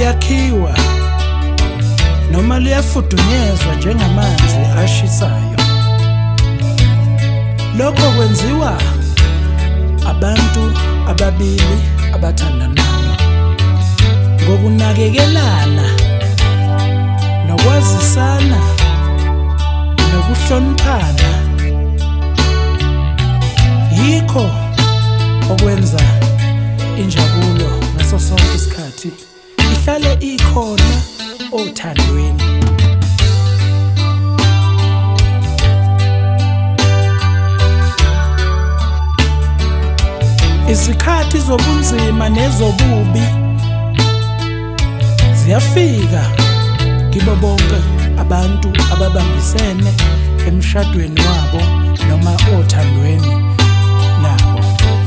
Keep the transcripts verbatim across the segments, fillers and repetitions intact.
liyakhiwa noma liyafudunyezwa njengamanzi ashisayo. Lokho kwenziwa abantu ababili abathandanayo ngokunakekelana, nokwazisana, nokuhloniphana. Yikho okwenza injabulo ngaso sonke isikhathi ihlale ikhona othandweni. Izikhathi zobunzima nezobubi ziyafika kibo bonke abantu ababambisene emshadweni wabo noma othandweni labo.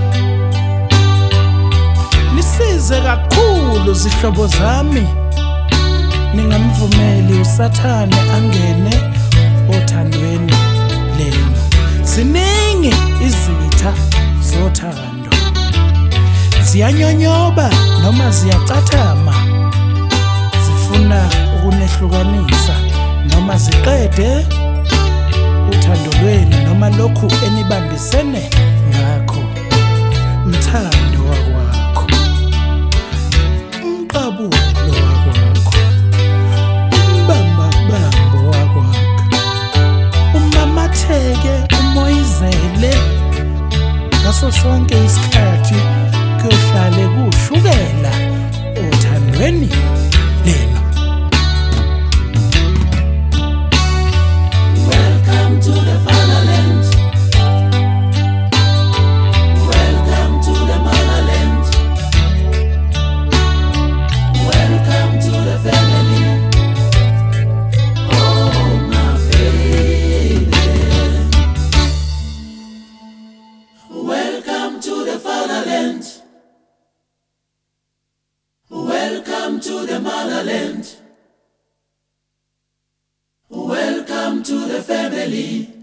Nisize kakhulu zihlobo zami, ningamvumeli uSathane angene othandweni lenu. Ziningi izitha zothando, ziyanyonyoba noma ziyacathama, zifuna ukunehlukanisa noma ziqede uthando lwenu noma lokhu enibambisene ngakho. Mthando wakwakho, umqabulo wakwakho, umbambabambo wakwakho, umamatheke umoyizele ngaso sonke isikhathi kuyohlale kushukela othandweni lenu. Welcome to the fatherland. Welcome to the motherland. Welcome to the family. Oh my baby. Welcome to the fatherland. Welcome to the motherland. Welcome to the family.